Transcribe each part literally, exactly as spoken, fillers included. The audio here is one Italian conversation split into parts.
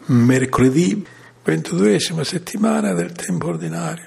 Mercoledì, ventiduesima settimana del tempo ordinario.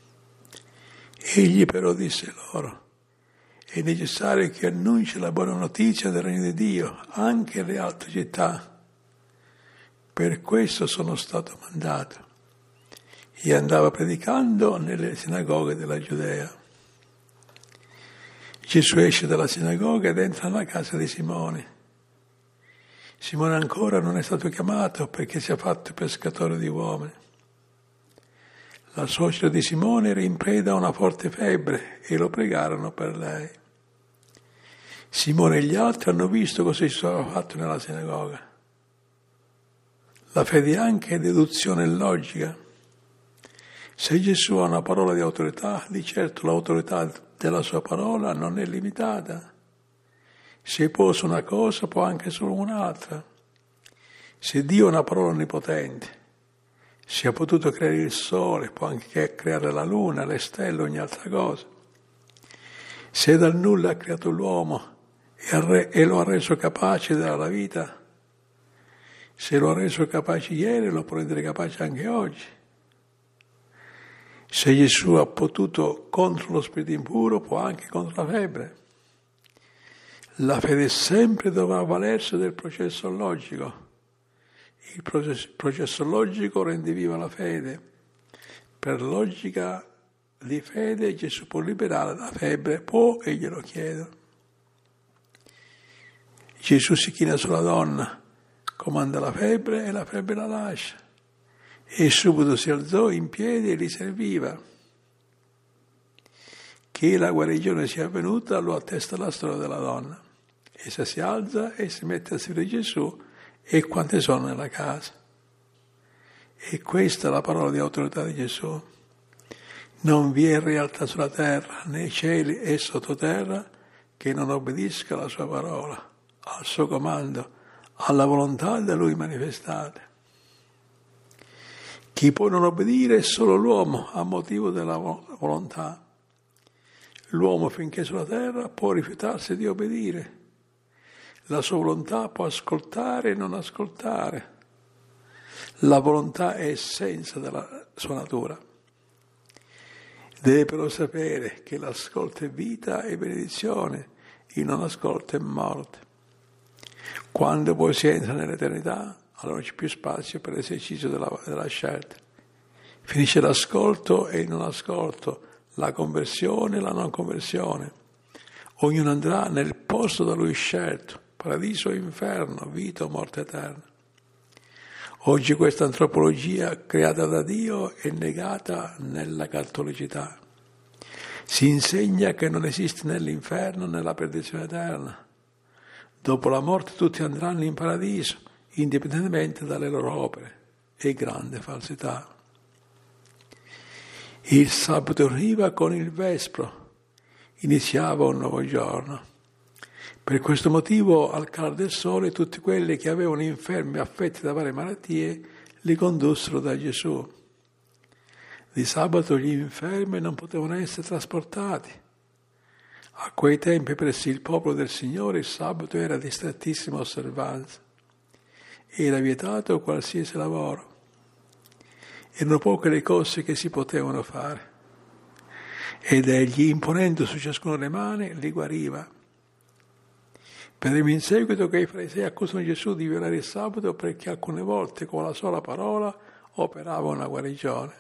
Egli però disse loro: è necessario che annunci la buona notizia del regno di Dio anche alle altre città. Per questo sono stato mandato. E andava predicando nelle sinagoghe della Giudea. Gesù esce dalla sinagoga ed entra nella casa di Simone. Simone ancora non è stato chiamato perché si è fatto pescatore di uomini. La suocera di Simone era in preda a una forte febbre e lo pregarono per lei. Simone e gli altri hanno visto cosa si stava fatto nella sinagoga. La fede anche è deduzione logica. Se Gesù ha una parola di autorità, di certo l'autorità della sua parola non è limitata. Se può su una cosa, può anche su un'altra. Se Dio ha una parola onnipotente, se ha potuto creare il sole, può anche creare la luna, le stelle, ogni altra cosa. Se dal nulla ha creato l'uomo e, re- e lo ha reso capace della vita, se lo ha reso capace ieri, lo può rendere capace anche oggi. Se Gesù ha potuto contro lo spirito impuro, può anche contro la febbre. La fede sempre dovrà avvalersi del processo logico. Il processo, processo logico rende viva la fede. Per logica di fede Gesù può liberare la febbre, può e glielo chiedo. Gesù si china sulla donna, comanda la febbre e la febbre la lascia. E subito si alzò in piedi e li serviva. Che la guarigione sia avvenuta lo attesta la storia della donna. Essa si alza e si mette a servire Gesù e quante sono nella casa. E questa è la parola di autorità di Gesù. Non vi è realtà sulla terra, nei cieli e sottoterra, che non obbedisca alla sua parola, al suo comando, alla volontà da lui manifestate. Chi può non obbedire è solo l'uomo a motivo della volontà. L'uomo finché sulla terra può rifiutarsi di obbedire. La sua volontà può ascoltare e non ascoltare. La volontà è essenza della sua natura. Deve però sapere che l'ascolto è vita e benedizione, il non ascolto è morte. Quando poi si entra nell'eternità, allora non c'è più spazio per l'esercizio della, della scelta. Finisce l'ascolto e il non ascolto, la conversione e la non conversione. Ognuno andrà nel posto da lui scelto, paradiso o inferno, vita o morte eterna. Oggi questa antropologia creata da Dio è negata nella cattolicità. Si insegna che non esiste né l'inferno né la perdizione eterna. Dopo la morte tutti andranno in paradiso, indipendentemente dalle loro opere. È grande falsità. Il sabato arriva con il vespro. Iniziava un nuovo giorno. Per questo motivo, al calore del sole, tutti quelli che avevano infermi affetti da varie malattie li condussero da Gesù. Di sabato gli infermi non potevano essere trasportati. A quei tempi presso il popolo del Signore il sabato era di strettissima osservanza. Era vietato qualsiasi lavoro. Erano poche le cose che si potevano fare. Ed egli, imponendo su ciascuno le mani, li guariva. Vedremo in seguito che i farisei accusano Gesù di violare il sabato perché alcune volte con la sola parola operava una guarigione.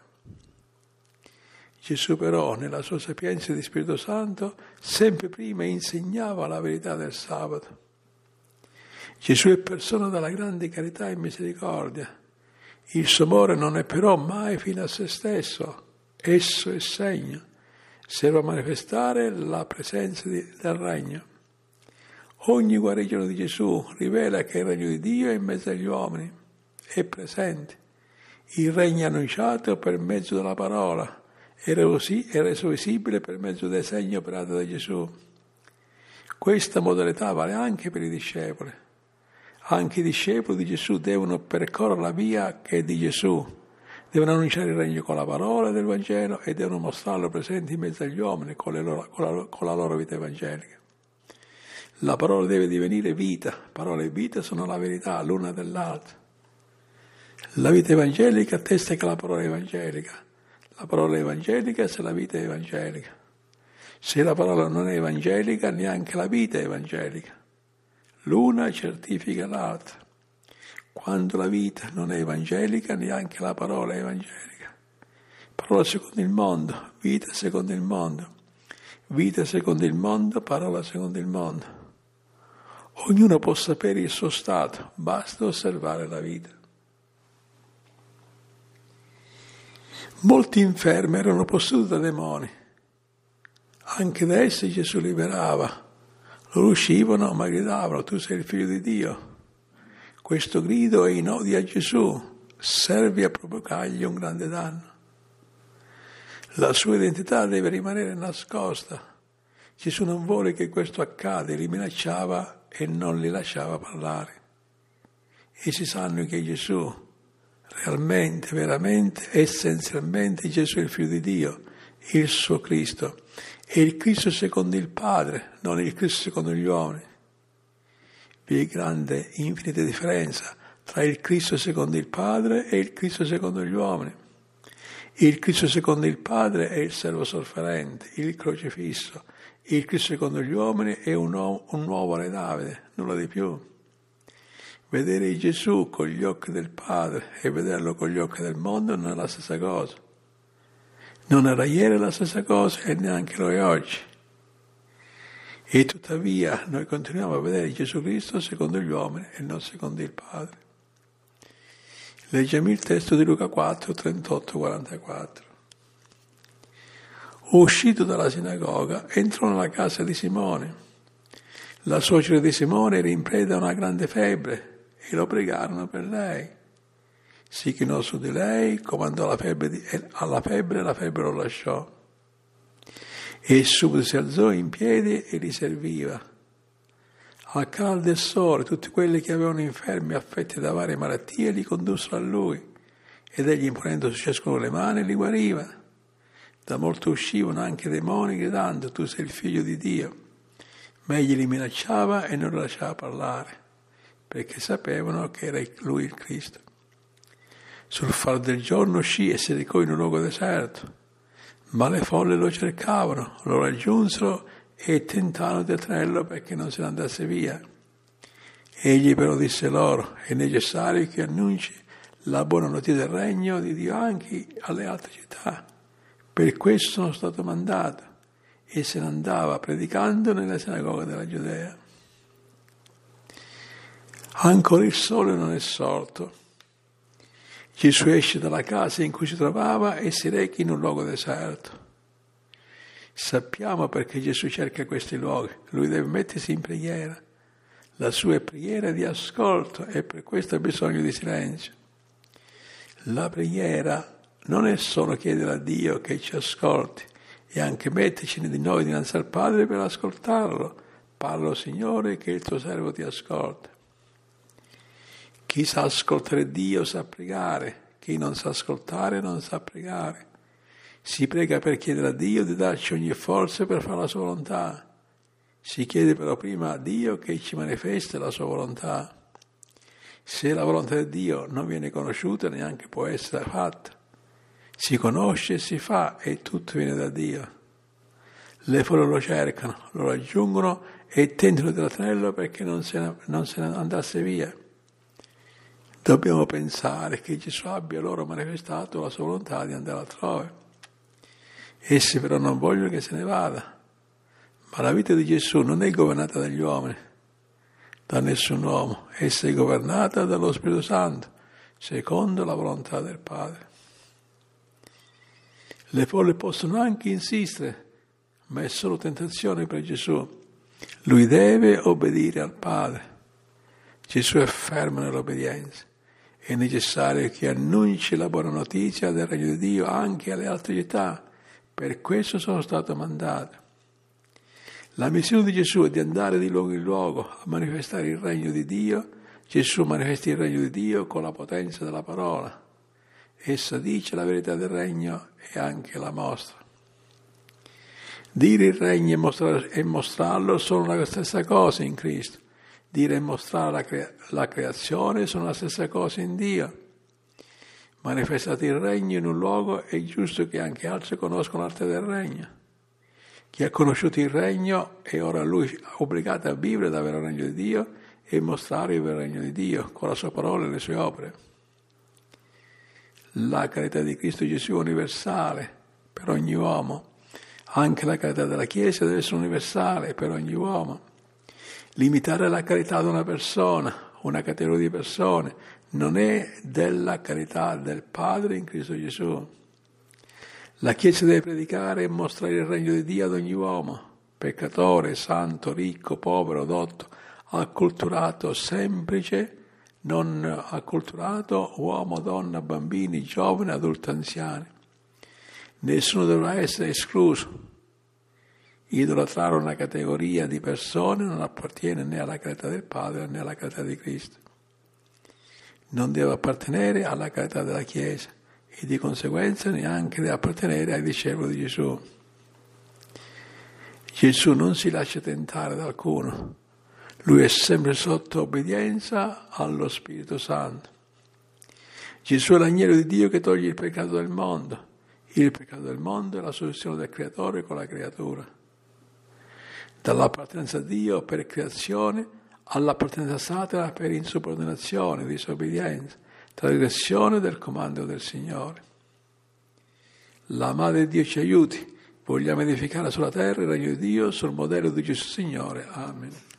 Gesù però, nella sua sapienza di Spirito Santo, sempre prima insegnava la verità del sabato. Gesù è persona dalla grande carità e misericordia. Il suo amore non è però mai fine a se stesso, esso è segno, serve a manifestare la presenza di, del regno. Ogni guarigione di Gesù rivela che il regno di Dio è in mezzo agli uomini, è presente. Il regno è annunciato per mezzo della parola, è reso visibile per mezzo dei segni operati da Gesù. Questa modalità vale anche per i discepoli. Anche i discepoli di Gesù devono percorrere la via che è di Gesù, devono annunciare il regno con la parola del Vangelo e devono mostrarlo presente in mezzo agli uomini con, le loro, con, la, con la loro vita evangelica. La parola deve divenire vita, parola e vita sono la verità l'una dell'altra. La vita evangelica attesta che la parola è evangelica. La parola è evangelica se la vita è evangelica. Se la parola non è evangelica, neanche la vita è evangelica. L'una certifica l'altra. Quando la vita non è evangelica, neanche la parola è evangelica. Parola secondo il mondo, vita secondo il mondo. Vita secondo il mondo, parola secondo il mondo. Ognuno può sapere il suo stato, basta osservare la vita. Molti infermi erano posseduti da demoni. Anche da essi Gesù liberava. Loro uscivano ma gridavano: tu sei il figlio di Dio. Questo grido è in odio a Gesù, serve a provocargli un grande danno. La sua identità deve rimanere nascosta. Gesù non vuole che questo accada, li minacciava e non li lasciava parlare. Essi sanno che Gesù, realmente, veramente, essenzialmente, Gesù è il figlio di Dio, il suo Cristo. È il Cristo secondo il Padre, non il Cristo secondo gli uomini. Vi è grande, infinita differenza tra il Cristo secondo il Padre e il Cristo secondo gli uomini. Il Cristo secondo il Padre è il servo sofferente, il crocifisso. Il Cristo secondo gli uomini è un, uomo, un nuovo Re Davide, nulla di più. Vedere Gesù con gli occhi del Padre e vederlo con gli occhi del mondo non è la stessa cosa. Non era ieri la stessa cosa e neanche lo è oggi. E tuttavia noi continuiamo a vedere Gesù Cristo secondo gli uomini e non secondo il Padre. Leggiamo il testo di Luca quattro, trentotto quarantaquattro. Uscito dalla sinagoga, entrò nella casa di Simone. La suocera di Simone era in preda a una grande febbre e lo pregarono per lei. Si chinò su di lei, comandò la febbre di, alla febbre e la febbre lo lasciò. E subito si alzò in piedi e li serviva. Al calore del sole, tutti quelli che avevano infermi affetti da varie malattie li condussero a lui, ed egli, imponendo su ciascuno le mani, li guariva. Da molto uscivano anche demoni gridando: tu sei il figlio di Dio. Ma egli li minacciava e non li lasciava parlare, perché sapevano che era lui il Cristo. Sul far del giorno uscì e si recò in un luogo deserto, ma le folle lo cercavano, lo raggiunsero e tentarono di trattenerlo perché non se ne andasse via. Egli però disse loro: è necessario che annunci la buona notizia del regno di Dio anche alle altre città. Per questo sono stato mandato. E se ne andava predicando nella sinagoga della Giudea. Ancora il sole non è sorto. Gesù esce dalla casa in cui si trovava e si reca in un luogo deserto. Sappiamo perché Gesù cerca questi luoghi. Lui deve mettersi in preghiera. La sua è preghiera di ascolto e per questo ha bisogno di silenzio. La preghiera non è solo chiedere a Dio che ci ascolti, e anche metterci di noi dinanzi al Padre per ascoltarlo. Parlo, Signore, che il tuo servo ti ascolta. Chi sa ascoltare Dio sa pregare, chi non sa ascoltare non sa pregare. Si prega per chiedere a Dio di darci ogni forza per fare la sua volontà. Si chiede però prima a Dio che ci manifesti la sua volontà. Se la volontà di Dio non viene conosciuta, neanche può essere fatta. Si conosce e si fa e tutto viene da Dio. Le folle lo cercano, lo raggiungono e tentano di trattenerlo perché non se ne, non se ne andasse via. Dobbiamo pensare che Gesù abbia loro manifestato la sua volontà di andare altrove. Essi però non vogliono che se ne vada. Ma la vita di Gesù non è governata dagli uomini, da nessun uomo. Essa è governata dallo Spirito Santo, secondo la volontà del Padre. Le folle possono anche insistere, ma è solo tentazione per Gesù. Lui deve obbedire al Padre. Gesù è fermo nell'obbedienza. È necessario che annunci la buona notizia del regno di Dio anche alle altre città. Per questo sono stato mandato. La missione di Gesù è di andare di luogo in luogo a manifestare il regno di Dio. Gesù manifesta il regno di Dio con la potenza della parola. Essa dice la verità del regno e anche la mostra. Dire il regno e, mostrare, e mostrarlo sono la stessa cosa in Cristo. Dire e mostrare la, crea- la creazione sono la stessa cosa in Dio. Manifestato il regno in un luogo, è giusto che anche altri conoscano l'arte del regno. Chi ha conosciuto il regno è ora lui obbligato a vivere davvero il regno di Dio e mostrare il regno di Dio con la sua parola e le sue opere. La carità di Cristo Gesù è universale per ogni uomo. Anche la carità della Chiesa deve essere universale per ogni uomo. Limitare la carità ad una persona, una categoria di persone, non è della carità del Padre in Cristo Gesù. La Chiesa deve predicare e mostrare il regno di Dio ad ogni uomo, peccatore, santo, ricco, povero, dotto, acculturato, semplice, non acculturato, uomo, donna, bambini, giovani, adulti, anziani. Nessuno dovrà essere escluso. Idolatrare una categoria di persone non appartiene né alla carità del Padre né alla carità di Cristo. Non deve appartenere alla carità della Chiesa e di conseguenza neanche deve appartenere ai discepoli di Gesù. Gesù non si lascia tentare da alcuno. Lui è sempre sotto obbedienza allo Spirito Santo. Gesù è l'agnello di Dio che toglie il peccato del mondo. Il peccato del mondo è la soluzione del Creatore con la creatura. Dall'appartenenza a Dio per creazione all'appartenenza a Satana per insubordinazione, disobbedienza, trasgressione del comando del Signore. La Madre di Dio ci aiuti. Vogliamo edificare sulla terra il regno di Dio sul modello di Gesù Signore. Amen.